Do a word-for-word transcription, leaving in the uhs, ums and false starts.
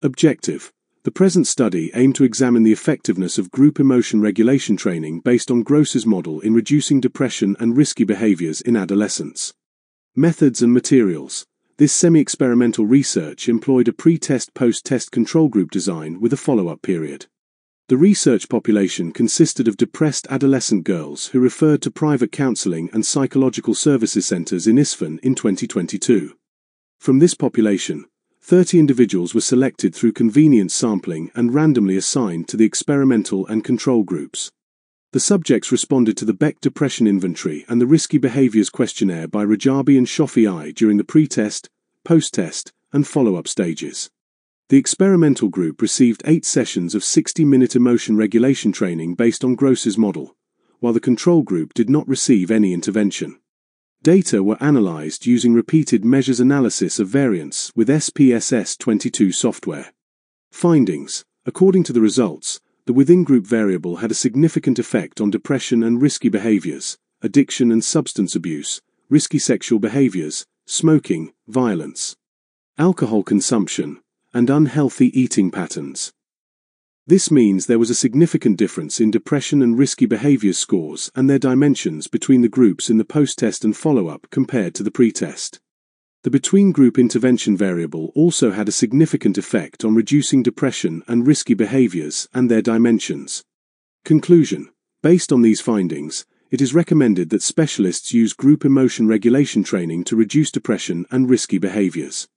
Objective. The present study aimed to examine the effectiveness of group emotion regulation training based on Gross's model in reducing depression and risky behaviors in adolescents. Methods and materials. This semi-experimental research employed a pre-test post-test control group design with a follow-up period. The research population consisted of depressed adolescent girls who referred to private counseling and psychological services centers in Isfahan in twenty twenty-two. From this population, thirty individuals were selected through convenience sampling and randomly assigned to the experimental and control groups. The subjects responded to the Beck Depression Inventory and the Risky Behaviors Questionnaire by Rajabi and Shofi during the pre-test, post-test, and follow-up stages. The experimental group received eight sessions of sixty-minute emotion regulation training based on Gross's model, while the control group did not receive any intervention. Data were analyzed using repeated measures analysis of variance with S P S S twenty-two software. Findings. According to the results, the within-group variable had a significant effect on depression and risky behaviors, addiction and substance abuse, risky sexual behaviors, smoking, violence, alcohol consumption, and unhealthy eating patterns. This means there was a significant difference in depression and risky behaviors scores and their dimensions between the groups in the post-test and follow-up compared to the pre-test. The between-group intervention variable also had a significant effect on reducing depression and risky behaviors and their dimensions. Conclusion. Based on these findings, it is recommended that specialists use group emotion regulation training to reduce depression and risky behaviors.